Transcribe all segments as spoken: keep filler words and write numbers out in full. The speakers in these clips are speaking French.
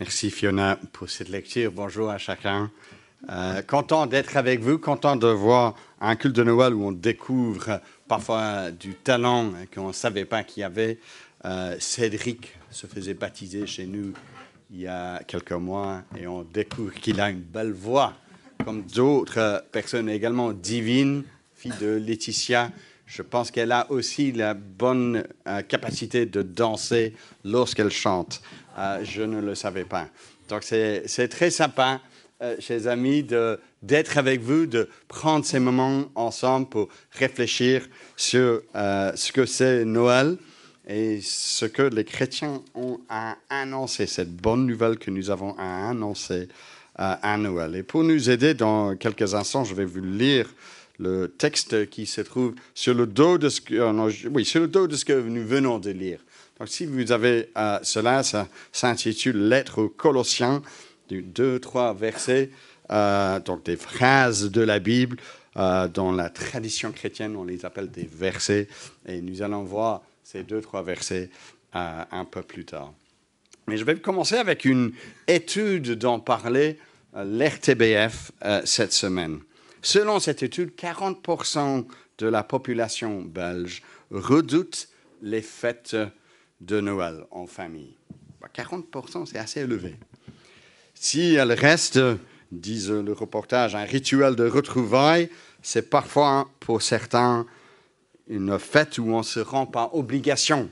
Merci Fiona pour cette lecture. Bonjour à chacun. Euh, content d'être avec vous, content de voir un culte de Noël où on découvre parfois du talent qu'on ne savait pas qu'il y avait. Euh, Cédric se faisait baptiser chez nous il y a quelques mois et on découvre qu'il a une belle voix, comme d'autres personnes également. Divine, fille de Laetitia, je pense qu'elle a aussi la bonne euh, capacité de danser lorsqu'elle chante. Euh, je ne le savais pas. Donc c'est, c'est très sympa, euh, chers amis, de, d'être avec vous, de prendre ces moments ensemble pour réfléchir sur euh, ce que c'est Noël et ce que les chrétiens ont à annoncer, cette bonne nouvelle que nous avons à annoncer euh, à Noël. Et pour nous aider, dans quelques instants, je vais vous lire le texte qui se trouve sur le dos de ce que, euh, non, oui, sur le dos de ce que nous venons de lire. Donc, si vous avez euh, cela, ça s'intitule « Lettre aux Colossiens », deux, trois versets, euh, donc des phrases de la Bible. Euh, dans la tradition chrétienne, on les appelle des versets. Et nous allons voir ces deux, trois versets euh, un peu plus tard. Mais je vais commencer avec une étude dont parlait euh, l'R T B F euh, cette semaine. Selon cette étude, quarante pour cent de la population belge redoute les fêtes de Noël en famille. quarante pour cent, c'est assez élevé. Si elle reste, disent le reportage, un rituel de retrouvailles, c'est parfois pour certains une fête où on ne se rend pas obligation,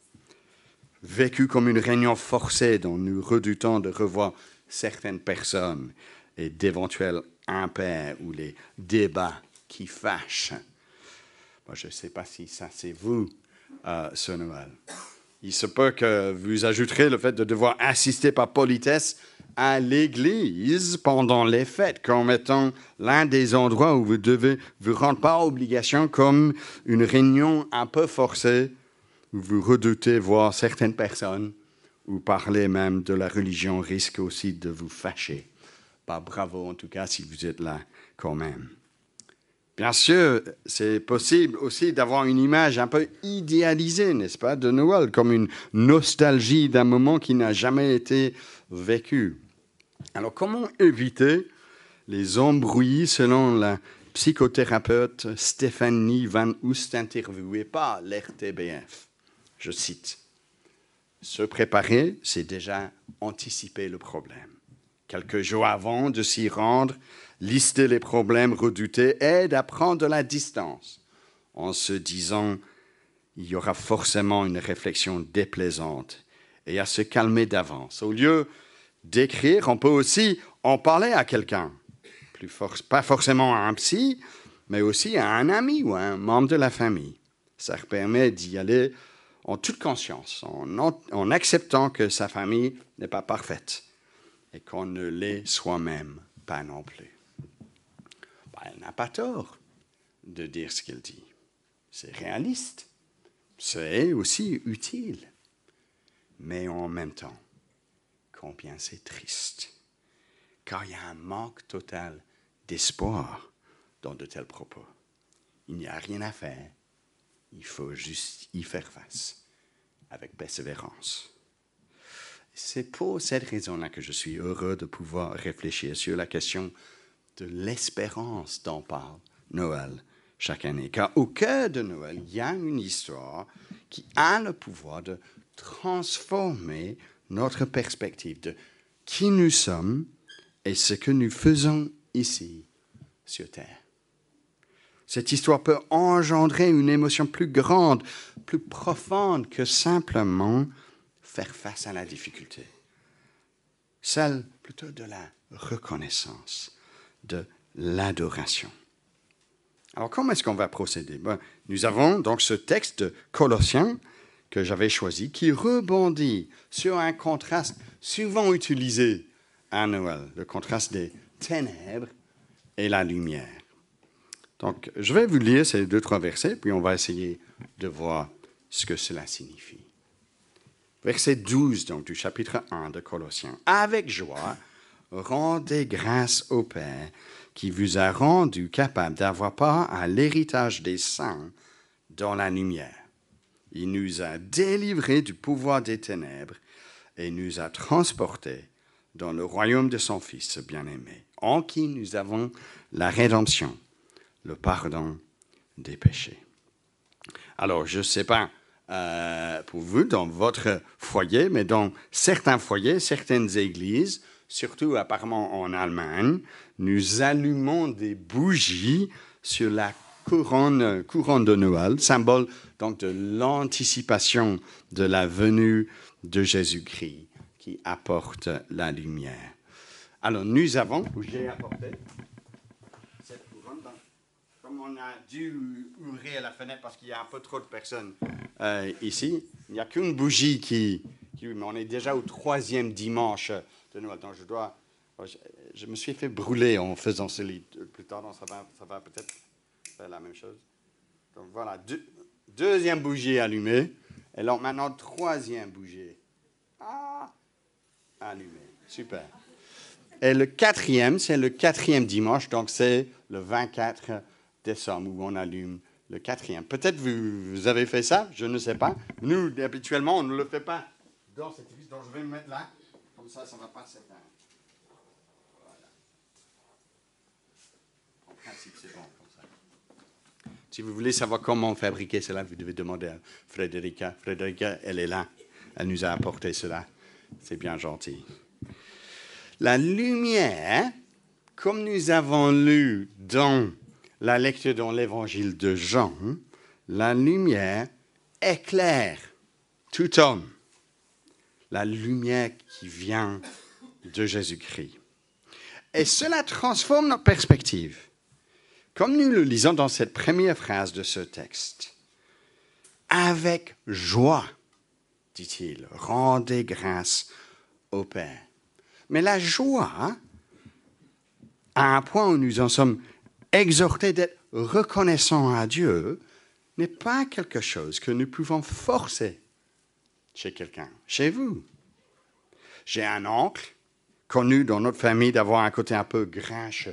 vécue comme une réunion forcée dont nous redoutons de revoir certaines personnes et d'éventuels impairs ou les débats qui fâchent. Moi, je ne sais pas si ça c'est vous, euh, ce Noël. Il se peut que vous ajouterez le fait de devoir assister par politesse à l'église pendant les fêtes, comme étant l'un des endroits où vous devez vous rendre par obligation comme une réunion un peu forcée, où vous redoutez voir certaines personnes, ou parler même de la religion risque aussi de vous fâcher. Pas bravo en tout cas si vous êtes là quand même. Bien sûr, c'est possible aussi d'avoir une image un peu idéalisée, n'est-ce pas, de Noël, comme une nostalgie d'un moment qui n'a jamais été vécu. Alors, comment éviter les embrouillis selon la psychothérapeute Stéphanie Van Oust, interviewée par l'R T B F? Je cite, « Se préparer, c'est déjà anticiper le problème. Quelques jours avant de s'y rendre, lister les problèmes redoutés aide à prendre de la distance en se disant il y aura forcément une réflexion déplaisante et à se calmer d'avance. Au lieu d'écrire, on peut aussi en parler à quelqu'un, plus for- pas forcément à un psy, mais aussi à un ami ou à un membre de la famille. Ça permet d'y aller en toute conscience, en, en, en acceptant que sa famille n'est pas parfaite et qu'on ne l'est soi-même pas non plus. Ben, elle n'a pas tort de dire ce qu'elle dit. C'est réaliste. C'est aussi utile. Mais en même temps, combien c'est triste. Car il y a un manque total d'espoir dans de tels propos. Il n'y a rien à faire. Il faut juste y faire face avec persévérance. C'est pour cette raison-là que je suis heureux de pouvoir réfléchir sur la question de l'espérance dont parle Noël chaque année. Car au cœur de Noël, il y a une histoire qui a le pouvoir de transformer notre perspective de qui nous sommes et ce que nous faisons ici sur Terre. Cette histoire peut engendrer une émotion plus grande, plus profonde que simplement faire face à la difficulté. Celle plutôt de la reconnaissance, de l'adoration. Alors, comment est-ce qu'on va procéder? Ben, nous avons donc ce texte de Colossiens que j'avais choisi qui rebondit sur un contraste souvent utilisé à Noël, le contraste des ténèbres et la lumière. Donc, je vais vous lire ces deux, trois versets, puis on va essayer de voir ce que cela signifie. Verset douze, donc, du chapitre un de Colossiens. « Avec joie, rendez grâce au Père qui vous a rendu capable d'avoir part à l'héritage des saints dans la lumière. Il nous a délivrés du pouvoir des ténèbres et nous a transportés dans le royaume de son Fils bien-aimé, en qui nous avons la rédemption, le pardon des péchés. Alors, je ne sais pas euh, pour vous, dans votre foyer, mais dans certains foyers, certaines églises, surtout apparemment en Allemagne, nous allumons des bougies sur la couronne, couronne de Noël, symbole donc de l'anticipation de la venue de Jésus-Christ qui apporte la lumière. Alors, nous avons, j'ai apporté cette couronne. Donc, comme on a dû ouvrir la fenêtre parce qu'il y a un peu trop de personnes euh, ici, il n'y a qu'une bougie qui, qui... On est déjà au troisième dimanche de Noël. Donc, je dois... Je, je me suis fait brûler en faisant ce lit. Plus tard, donc ça va, ça va peut-être faire la même chose. Donc, voilà. Deux, deuxième bougie allumée. Et donc, maintenant, troisième bougie. Ah, allumée. Super. Et le quatrième, c'est le quatrième dimanche. Donc, c'est le vingt-quatre décembre où on allume le quatrième. Peut-être vous, vous avez fait ça, je ne sais pas. Nous, habituellement, on ne le fait pas dans cette église. Donc, je vais me mettre là. Comme ça, ça ne va pas s'éteindre. Voilà. En principe, c'est bon comme ça. Si vous voulez savoir comment fabriquer cela, vous devez demander à Frédérica. Frédérica, elle est là. Elle nous a apporté cela. C'est bien gentil. La lumière, comme nous avons lu dans la lecture dans l'évangile de Jean, la lumière éclaire tout homme. La lumière qui vient de Jésus-Christ. Et cela transforme notre perspective. Comme nous le lisons dans cette première phrase de ce texte. Avec joie, dit-il, rendez grâce au Père. Mais la joie, à un point où nous en sommes exhortés d'être reconnaissants à Dieu, n'est pas quelque chose que nous pouvons forcer chez quelqu'un, chez vous. J'ai un oncle, connu dans notre famille d'avoir un côté un peu grincheux.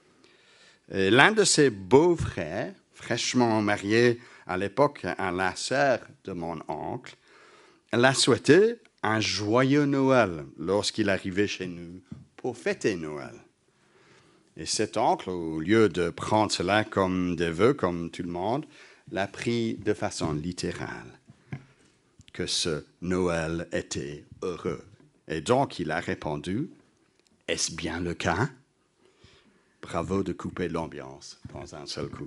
Et l'un de ses beaux-frères, fraîchement marié à l'époque à la sœur de mon oncle, l'a souhaité un joyeux Noël lorsqu'il arrivait chez nous pour fêter Noël. Et cet oncle, au lieu de prendre cela comme des vœux, comme tout le monde, l'a pris de façon littérale, que ce Noël était heureux. Et donc, il a répondu, « Est-ce bien le cas? Bravo de couper l'ambiance dans un seul coup. »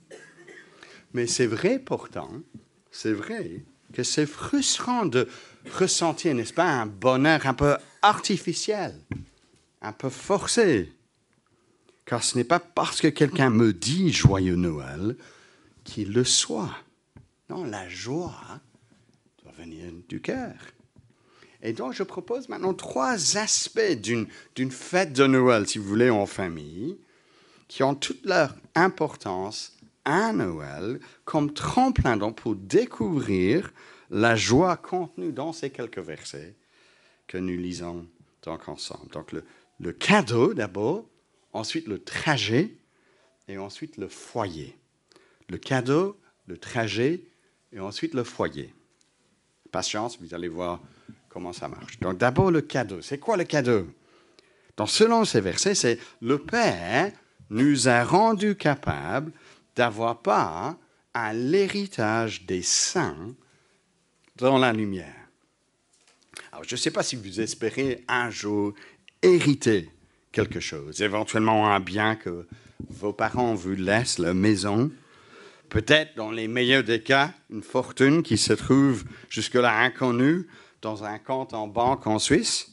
Mais c'est vrai pourtant, c'est vrai que c'est frustrant de ressentir, n'est-ce pas, un bonheur un peu artificiel, un peu forcé. Car ce n'est pas parce que quelqu'un me dit « Joyeux Noël » qu'il le soit. Non, la joie doit venir du cœur. Et donc, je propose maintenant trois aspects d'une, d'une fête de Noël, si vous voulez, en famille, qui ont toute leur importance à Noël comme tremplin donc, pour découvrir la joie contenue dans ces quelques versets que nous lisons donc ensemble. Donc, le, le cadeau d'abord, ensuite le trajet et ensuite le foyer. Le cadeau, le trajet et ensuite le foyer. Patience, vous allez voir comment ça marche. Donc d'abord le cadeau. C'est quoi le cadeau? Donc selon ces versets, c'est le Père nous a rendus capables d'avoir part à l'héritage des saints dans la lumière. Alors je ne sais pas si vous espérez un jour hériter quelque chose, éventuellement un bien que vos parents vous laissent, la maison, peut-être dans les meilleurs des cas, une fortune qui se trouve jusque-là inconnue dans un compte en banque en Suisse.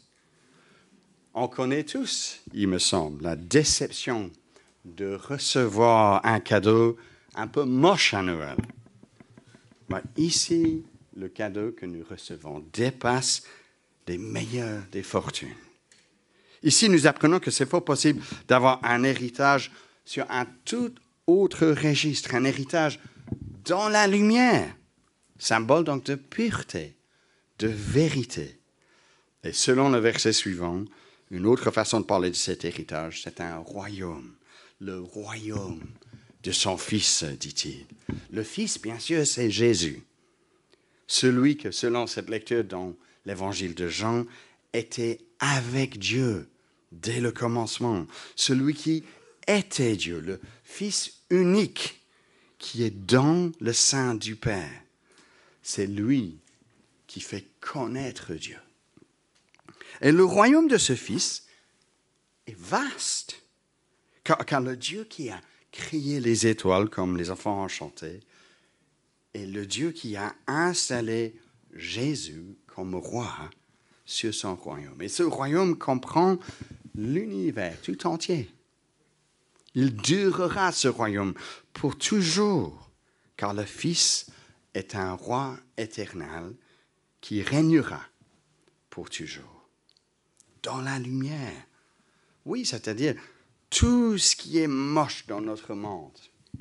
On connaît tous, il me semble, la déception de recevoir un cadeau un peu moche à Noël. Mais ici, le cadeau que nous recevons dépasse les meilleures des fortunes. Ici, nous apprenons que c'est fort possible d'avoir un héritage sur un tout autre registre, un héritage dans la lumière, symbole donc de pureté, de vérité. Et selon le verset suivant, une autre façon de parler de cet héritage, c'est un royaume, le royaume de son Fils, dit-il. Le Fils, bien sûr, c'est Jésus, celui que, selon cette lecture dans l'Évangile de Jean, était avec Dieu dès le commencement, celui qui était Dieu, le Fils unique qui est dans le sein du Père. C'est lui qui fait connaître Dieu. Et le royaume de ce Fils est vaste, car, car le Dieu qui a créé les étoiles, comme les enfants ont chanté, est le Dieu qui a installé Jésus comme roi sur son royaume. Et ce royaume comprend l'univers tout entier. Il durera, ce royaume, pour toujours, car le Fils est un roi éternel qui régnera pour toujours. Dans la lumière. Oui, c'est-à-dire tout ce qui est moche dans notre monde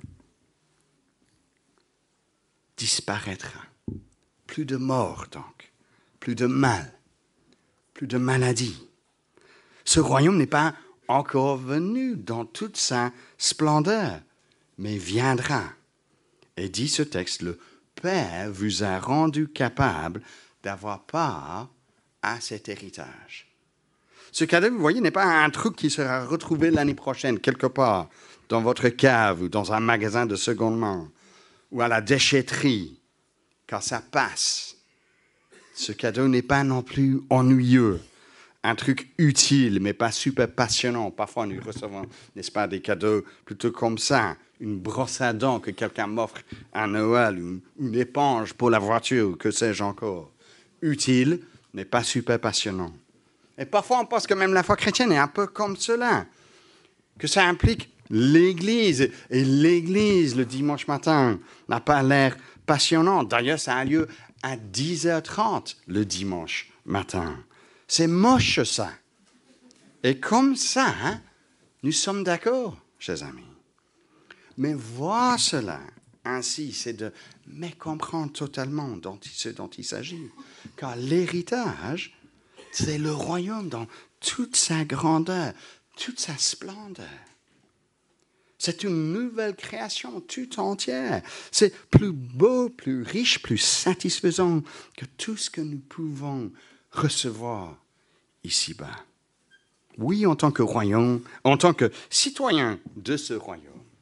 disparaîtra. Plus de mort, donc. Plus de mal. Plus de maladie. Ce royaume n'est pas encore venu dans toute sa splendeur, mais viendra. Et dit ce texte, le Père vous a rendu capable d'avoir part à cet héritage. Ce cadeau, vous voyez, n'est pas un truc qui sera retrouvé l'année prochaine, quelque part, dans votre cave ou dans un magasin de seconde main, ou à la déchetterie, car ça passe. Ce cadeau n'est pas non plus ennuyeux, un truc utile, mais pas super passionnant. Parfois, nous recevons, n'est-ce pas, des cadeaux plutôt comme ça, une brosse à dents que quelqu'un m'offre à Noël, ou une éponge pour la voiture, ou que sais-je encore. Utile, mais pas super passionnant. Et parfois, on pense que même la foi chrétienne est un peu comme cela, que ça implique l'Église. Et l'Église, le dimanche matin, n'a pas l'air passionnant. D'ailleurs, ça a lieu à dix heures trente le dimanche matin. C'est moche, ça. Et comme ça, hein, nous sommes d'accord, chers amis. Mais voir cela ainsi, c'est de mécomprendre totalement dont, ce dont il s'agit. Car l'héritage, c'est le royaume dans toute sa grandeur, toute sa splendeur. C'est une nouvelle création tout entière. C'est plus beau, plus riche, plus satisfaisant que tout ce que nous pouvons recevoir ici-bas. Oui, en tant que royaume, en tant que citoyen de ce royaume,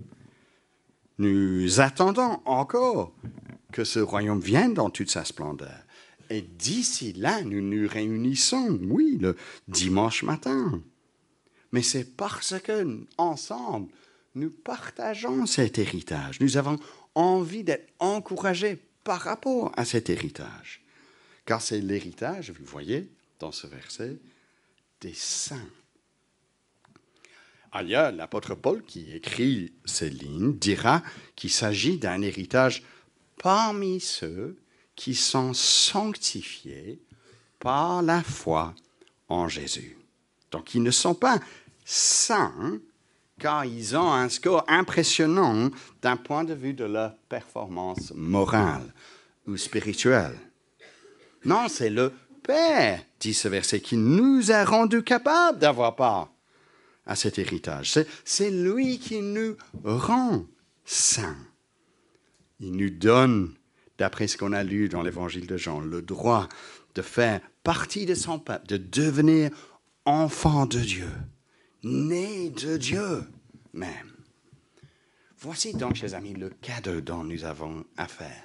nous attendons encore que ce royaume vienne dans toute sa splendeur. Et d'ici là, nous nous réunissons, oui, le dimanche matin. Mais c'est parce que, ensemble, nous partageons cet héritage. Nous avons envie d'être encouragés par rapport à cet héritage. Car c'est l'héritage, vous voyez, dans ce verset, des saints. Ailleurs, l'apôtre Paul, qui écrit ces lignes, dira qu'il s'agit d'un héritage parmi ceux qui sont sanctifiés par la foi en Jésus. Donc, ils ne sont pas saints, car ils ont un score impressionnant d'un point de vue de leur performance morale ou spirituelle. Non, c'est le Père, dit ce verset, qui nous a rendus capables d'avoir part à cet héritage. C'est, c'est lui qui nous rend saints. Il nous donne, d'après ce qu'on a lu dans l'évangile de Jean, le droit de faire partie de son peuple, de devenir enfant de Dieu, né de Dieu même. Voici donc, chers amis, le cadeau dont nous avons affaire.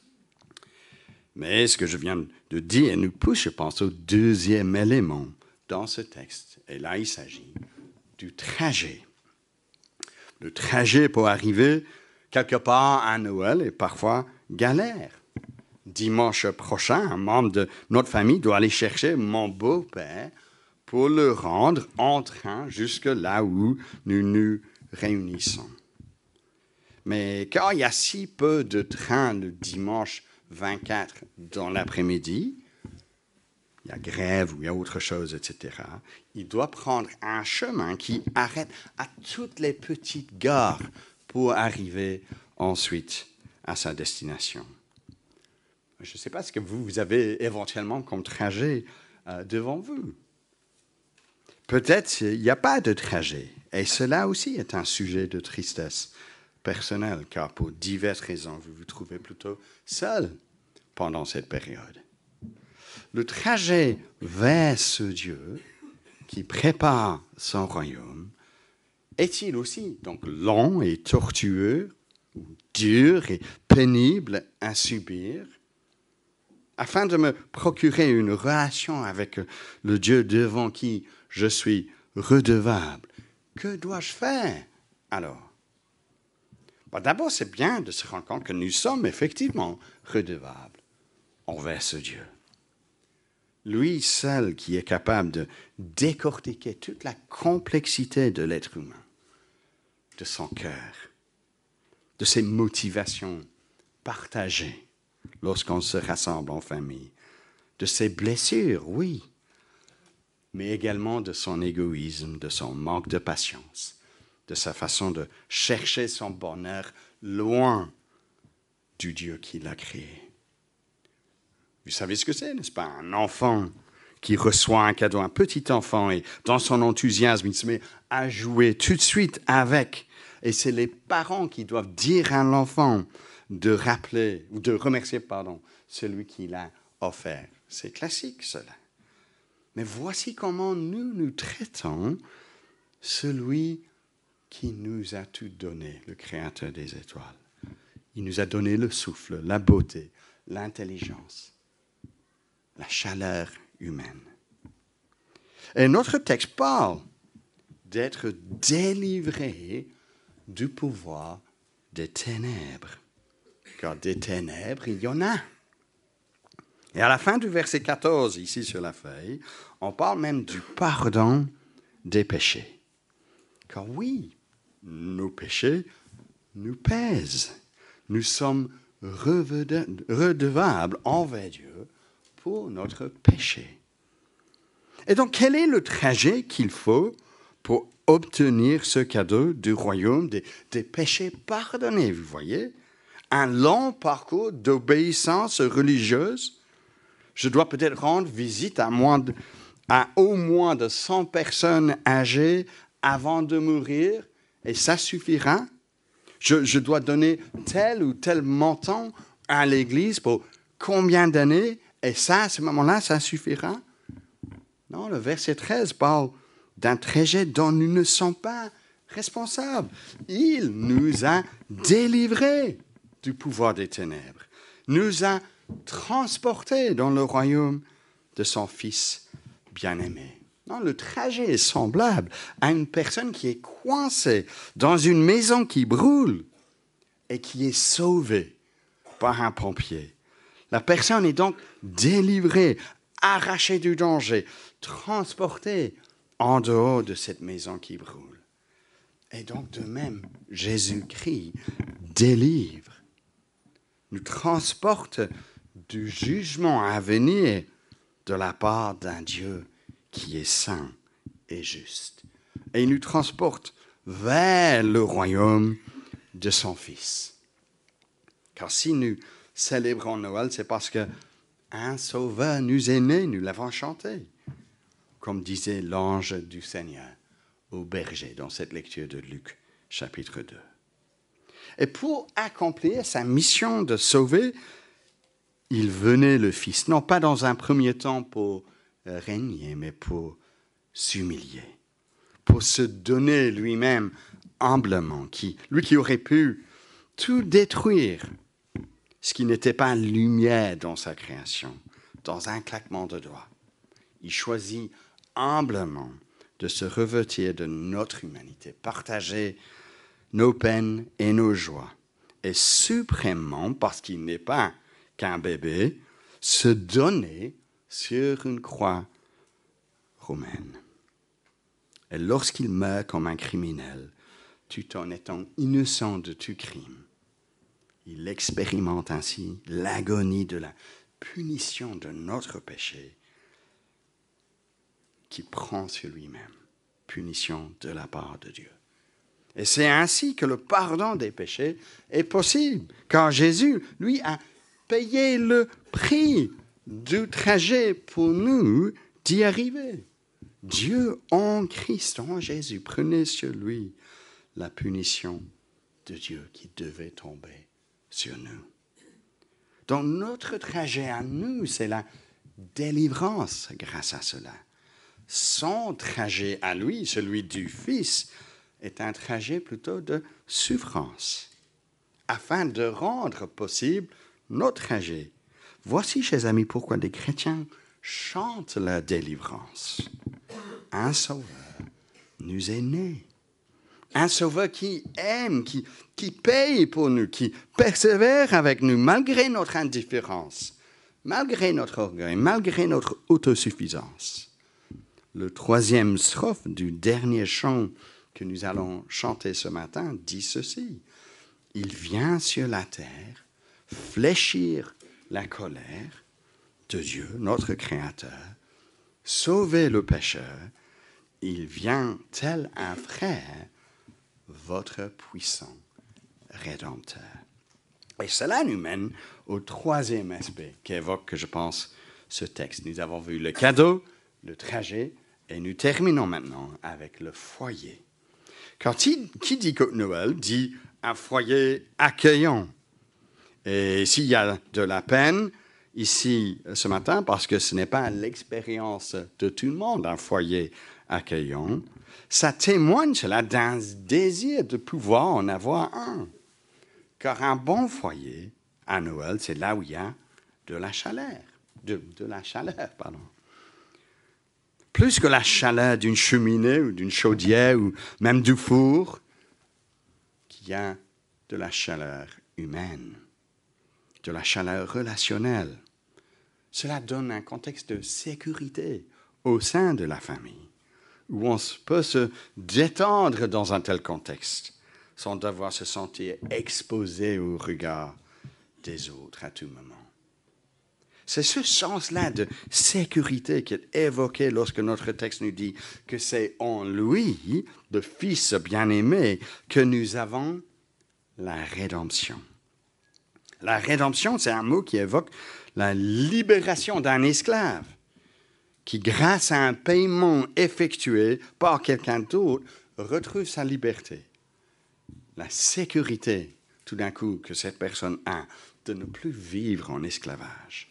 Mais ce que je viens de dire nous pousse, je pense, au deuxième élément dans ce texte. Et là, il s'agit du trajet. Le trajet pour arriver quelque part à Noël est parfois galère. Dimanche prochain, un membre de notre famille doit aller chercher mon beau-père pour le rendre en train jusque là où nous nous réunissons. Mais quand il y a si peu de trains le dimanche vingt-quatre dans l'après-midi, il y a grève ou il y a autre chose, et cetera, il doit prendre un chemin qui arrête à toutes les petites gares pour arriver ensuite à sa destination. Je ne sais pas ce que vous, vous avez éventuellement comme trajet euh, devant vous. Peut-être il n'y a pas de trajet, et cela aussi est un sujet de tristesse personnelle, car pour diverses raisons, vous vous trouvez plutôt seul pendant cette période. Le trajet vers ce Dieu qui prépare son royaume, est-il aussi donc long et tortueux, dur et pénible à subir, afin de me procurer une relation avec le Dieu devant qui je suis redevable? Que dois-je faire alors? Bon, d'abord, c'est bien de se rendre compte que nous sommes effectivement redevables envers ce Dieu. Lui seul qui est capable de décortiquer toute la complexité de l'être humain, de son cœur, de ses motivations partagées lorsqu'on se rassemble en famille, de ses blessures, oui, mais également de son égoïsme, de son manque de patience, de sa façon de chercher son bonheur loin du Dieu qui l'a créé. Vous savez ce que c'est, n'est-ce pas? Un enfant qui reçoit un cadeau, un petit enfant, et dans son enthousiasme, il se met à jouer tout de suite avec. Et c'est les parents qui doivent dire à l'enfant de rappeler, ou de remercier, pardon, celui qui l'a offert. C'est classique, cela. Mais voici comment nous, nous traitons celui qui nous a tout donné, le Créateur des étoiles. Il nous a donné le souffle, la beauté, l'intelligence, la chaleur humaine. Et notre texte parle d'être délivré du pouvoir des ténèbres. Car des ténèbres, il y en a. Et à la fin du verset quatorze, ici sur la feuille, on parle même du pardon des péchés. Car oui, nos péchés nous pèsent. Nous sommes redevables envers Dieu pour notre péché. Et donc, quel est le trajet qu'il faut pour obtenir ce cadeau du royaume des, des péchés pardonnés, vous voyez? Un long parcours d'obéissance religieuse. Je dois peut-être rendre visite à, moins de, à au moins de cent personnes âgées avant de mourir, et ça suffira. Je, je dois donner tel ou tel montant à l'Église pour combien d'années, et ça, à ce moment-là, ça suffira. Non, le verset treize parle d'un trajet dont nous ne sommes pas responsables. Il nous a délivrés du pouvoir des ténèbres, nous a transportés dans le royaume de son Fils bien-aimé. Non, le trajet est semblable à une personne qui est coincée dans une maison qui brûle et qui est sauvée par un pompier. La personne est donc délivrée, arrachée du danger, transportée en dehors de cette maison qui brûle. Et donc de même, Jésus-Christ délivre, nous transporte du jugement à venir de la part d'un Dieu qui est saint et juste. Et il nous transporte vers le royaume de son Fils. Car si nous célébrons Noël, c'est parce qu'un sauveur nous est né, nous l'avons chanté, comme disait l'ange du Seigneur au berger dans cette lecture de Luc, chapitre deux. Et pour accomplir sa mission de sauver, il venait le Fils, non pas dans un premier temps pour régner, mais pour s'humilier, pour se donner lui-même humblement, qui, lui qui aurait pu tout détruire, ce qui n'était pas lumière dans sa création, dans un claquement de doigts. Il choisit humblement de se revêtir de notre humanité, partager nos peines et nos joies, et suprêmement, parce qu'il n'est pas qu'un bébé, se donner sur une croix romaine. Et lorsqu'il meurt comme un criminel, tout en étant innocent de tout crime, il expérimente ainsi l'agonie de la punition de notre péché qu'il prend sur lui-même, punition de la part de Dieu. Et c'est ainsi que le pardon des péchés est possible, car Jésus, lui, a payé le prix du trajet pour nous d'y arriver. Dieu en Christ, en Jésus, prenait sur lui la punition de Dieu qui devait tomber sur nous. Donc notre trajet à nous, c'est la délivrance grâce à cela. son trajet à lui, celui du Fils, est un trajet plutôt de souffrance, afin de rendre possible notre trajet. Voici, chers amis, pourquoi les chrétiens chantent la délivrance. Un sauveur nous est né. Un sauveur qui aime, qui, qui paye pour nous, qui persévère avec nous malgré notre indifférence, malgré notre orgueil, malgré notre autosuffisance. Le troisième strophe du dernier chant que nous allons chanter ce matin dit ceci. Il vient sur la terre fléchir la colère de Dieu, notre Créateur, sauver le pécheur. Il vient tel un frère, votre puissant Rédempteur. Et cela nous mène au troisième aspect qu'évoque, je pense, ce texte. Nous avons vu le cadeau, le trajet, et nous terminons maintenant avec le foyer. Quand il, qui dit Noël dit un foyer accueillant. Et s'il y a de la peine ici ce matin, parce que ce n'est pas l'expérience de tout le monde, un foyer accueillant, ça témoigne cela d'un désir de pouvoir en avoir un. Car un bon foyer à Noël, c'est là où il y a de la chaleur. De, de la chaleur, pardon. Plus que la chaleur d'une cheminée ou d'une chaudière ou même du four, qu'il y a de la chaleur humaine, de la chaleur relationnelle. Cela donne un contexte de sécurité au sein de la famille, où on peut se détendre dans un tel contexte, sans devoir se sentir exposé au regard des autres à tout moment. C'est ce sens-là de sécurité qui est évoqué lorsque notre texte nous dit que c'est en lui, le Fils bien-aimé, que nous avons la rédemption. La rédemption, c'est un mot qui évoque la libération d'un esclave qui, grâce à un paiement effectué par quelqu'un d'autre, retrouve sa liberté. La sécurité, tout d'un coup, que cette personne a de ne plus vivre en esclavage.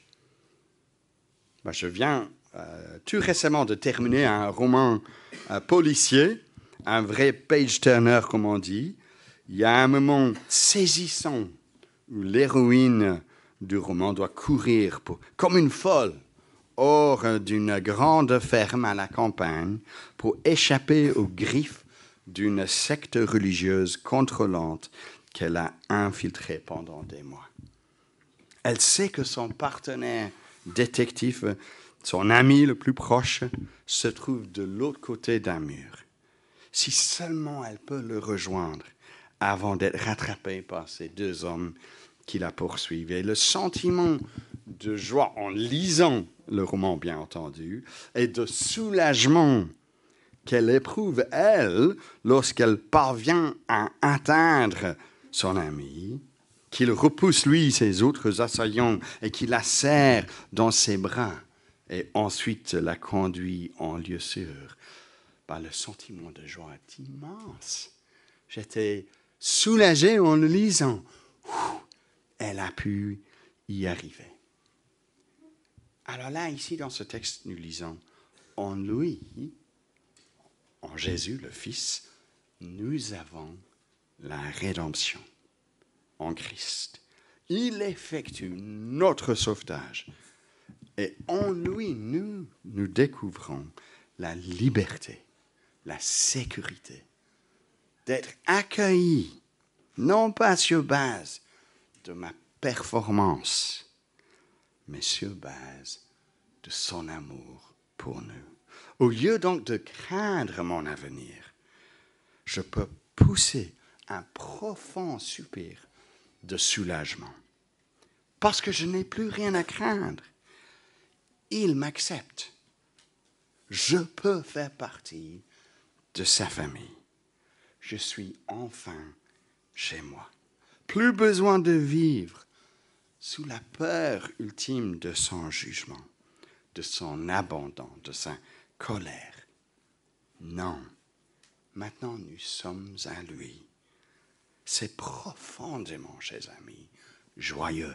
Ben, je viens euh, tout récemment de terminer un roman euh, policier, un vrai page-turner, comme on dit. Il y a un moment saisissant où l'héroïne du roman doit courir pour, comme une folle hors d'une grande ferme à la campagne pour échapper aux griffes d'une secte religieuse contrôlante qu'elle a infiltrée pendant des mois. Elle sait que son partenaire détective, son ami le plus proche, se trouve de l'autre côté d'un mur. Si seulement elle peut le rejoindre avant d'être rattrapée par ces deux hommes qui la poursuivent. Et le sentiment de joie en lisant le roman, bien entendu, et de soulagement qu'elle éprouve, elle, lorsqu'elle parvient à atteindre son ami, qu'il repousse, lui, ses autres assaillants, et qu'il la serre dans ses bras, et ensuite la conduit en lieu sûr. Bah, le sentiment de joie est immense. J'étais soulagé en le lisant. Ouh, elle a pu y arriver. Alors là, ici, dans ce texte, nous lisons, en lui, en Jésus, le Fils, nous avons la rédemption en Christ. Il effectue notre sauvetage. Et en lui, nous, nous découvrons la liberté, la sécurité, d'être accueillis, non pas sur base de ma performance, mais sur base de son amour pour nous. Au lieu donc de craindre mon avenir, je peux pousser un profond soupir de soulagement. Parce que je n'ai plus rien à craindre. Il m'accepte. Je peux faire partie de sa famille. Je suis enfin chez moi. Plus besoin de vivre sous la peur ultime de son jugement, de son abandon, de sa colère. Non, maintenant nous sommes à lui. C'est profondément, chers amis, joyeux,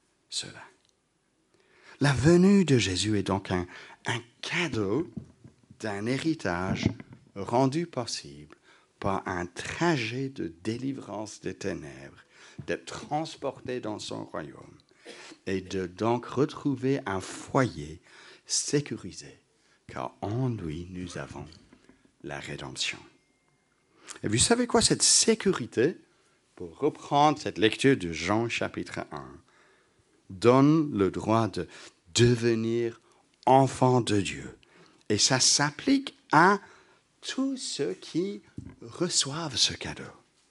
cela. La venue de Jésus est donc un, un cadeau d'un héritage rendu possible par un trajet de délivrance des ténèbres, d'être transporté dans son royaume et de donc retrouver un foyer sécurisé, car en lui, nous avons la rédemption. Et vous savez quoi, cette sécurité, pour reprendre cette lecture de Jean chapitre un, donne le droit de devenir enfant de Dieu. Et ça s'applique à tous ceux qui reçoivent ce cadeau.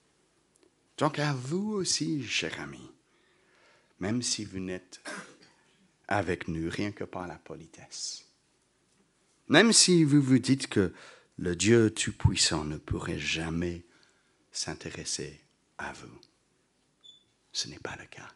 Donc à vous aussi, chers amis, même si vous n'êtes avec nous rien que par la politesse, même si vous vous dites que le Dieu Tout-Puissant ne pourrait jamais s'intéresser à vous, ce n'est pas le cas,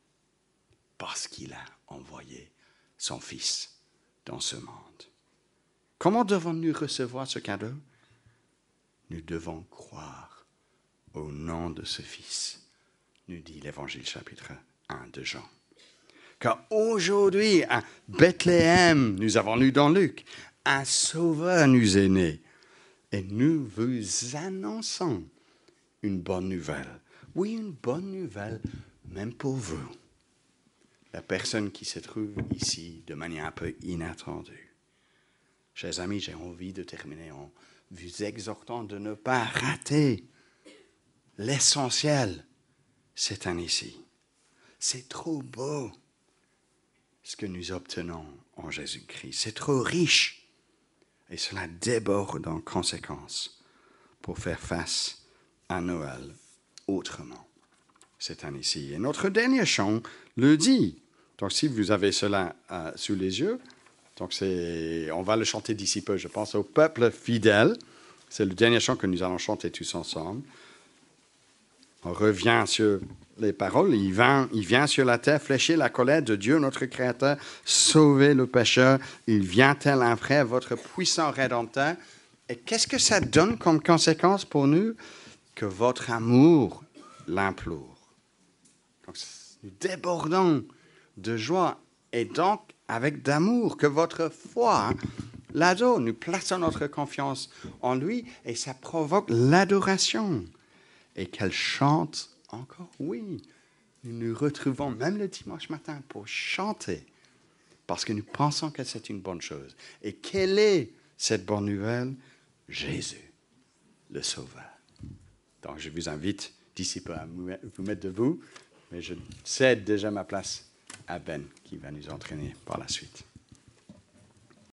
parce qu'il a envoyé son Fils dans ce monde. Comment devons-nous recevoir ce cadeau? Nous devons croire au nom de ce Fils, nous dit l'Évangile chapitre un de Jean. Car aujourd'hui, à Bethléem, nous avons lu dans Luc, un sauveur nous est né. Et nous vous annonçons une bonne nouvelle. Oui, une bonne nouvelle, même pour vous. La personne qui se trouve ici de manière un peu inattendue. Chers amis, j'ai envie de terminer en vous exhortant de ne pas rater l'essentiel cette année-ci. C'est trop beau ce que nous obtenons en Jésus-Christ. C'est trop riche et cela déborde en conséquence pour faire face à Noël autrement cette année-ci. Et notre dernier chant le dit. Donc si vous avez cela euh, sous les yeux, donc c'est, on va le chanter d'ici peu, je pense, au peuple fidèle. C'est le dernier chant que nous allons chanter tous ensemble. On revient sur les paroles. Il vient, il vient sur la terre flécher la colère de Dieu, notre Créateur, sauver le pécheur. Il vient tel un frère, votre puissant Rédempteur. Et qu'est-ce que ça donne comme conséquence pour nous? Que votre amour l'implore. Donc, nous débordons de joie et donc avec d'amour, que votre foi l'adore. Nous plaçons notre confiance en lui et ça provoque l'adoration. Et qu'elle chante encore, oui. Nous nous retrouvons même le dimanche matin pour chanter parce que nous pensons que c'est une bonne chose. Et quelle est cette bonne nouvelle? Jésus, le Sauveur. Donc je vous invite d'ici peu à vous mettre debout, mais je cède déjà ma place à Ben qui va nous entraîner par la suite.